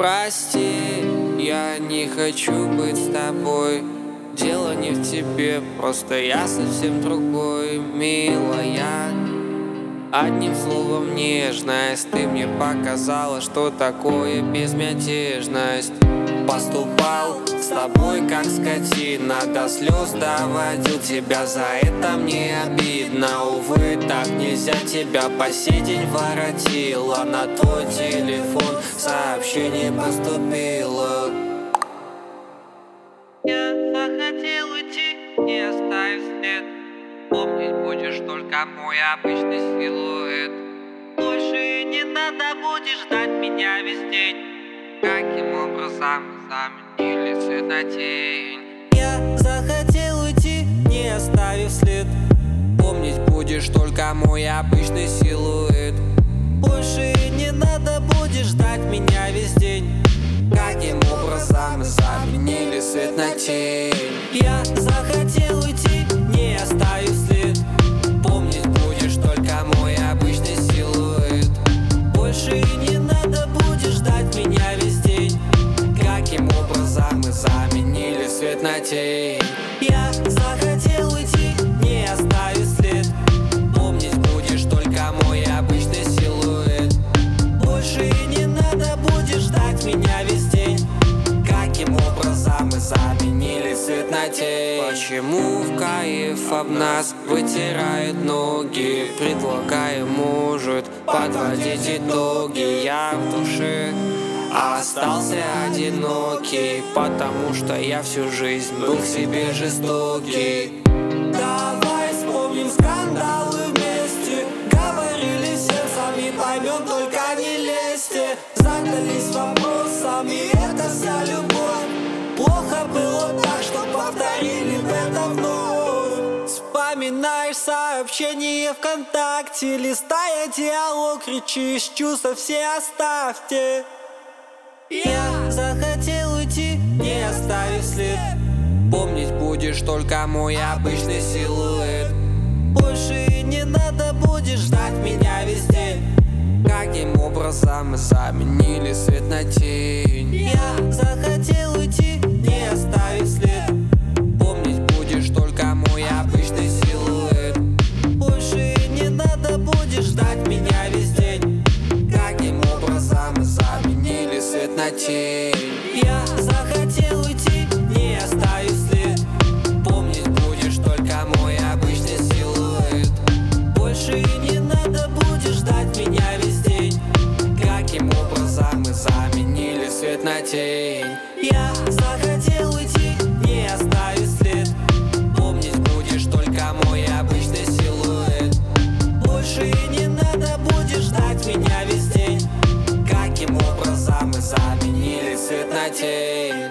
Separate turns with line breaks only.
Прости, я не хочу быть с тобой. Дело не в тебе, просто я совсем другой, милая. Одним словом нежность, ты мне показала, что такое безмятежность. Поступал с тобой как скотина, до слез доводил тебя, за это мне обидно. Увы, так нельзя, тебя по сей день воротило. На твой телефон сообщение поступило.
Я захотел уйти, не оставив след. Помнить будешь только мой обычный силуэт. Больше не надо будешь ждать меня весь день. Каким образом мы заменили свет на тень?
Я захотел уйти, не оставив след. Помнить будешь только мой обычный силуэт. Больше не надо будешь ждать меня весь день. Каким образом мы заменили свет на тень? Я захотел уйти, не оставив след. Помнить будешь только мой обычный силуэт. Больше не надо будешь ждать меня весь день. Каким образом мы заменили свет на тень? Я захотел уйти, не оставив след. Помнить будешь только мой обычный силуэт. Больше не надо будешь ждать меня весь день. Каким образом мы заменили свет на тень? Почему в кайф об нас вытирает ноги, предлагая, может, подводить итоги? Я в душе остался одинокий, потому что я всю жизнь был к себе жестокий. Давай вспомним скандалы вместе, говорили всем, сами поймем, только не лезьте. Задались вопросами, это вся любовь. Плохо было так, что повторили это вновь. Вспоминаешь сообщение ВКонтакте, листая диалог, кричишь, чувства все оставьте. Я захотел уйти, не оставив след. Помнить будешь только мой обычный силуэт. Больше не надо будешь ждать меня весь день. Каким образом мы заменили свет на тень? Я захотел уйти, не оставив след. Помнить будешь только мой обычный силуэт. Больше не надо будешь ждать меня весь день. Каким образом мы заменили свет на тень? Я захотел уйти, не оставив след. Помнить будешь только мой обычный силуэт. Больше не надо будешь ждать меня весь день. Каким образом мы заменили свет на тень? Я захотел уйти, не оставив след. Помнить будешь только мой обычный силуэт. Больше не надо будешь ждать меня весь день. Каким образом мы заменили свет на тень?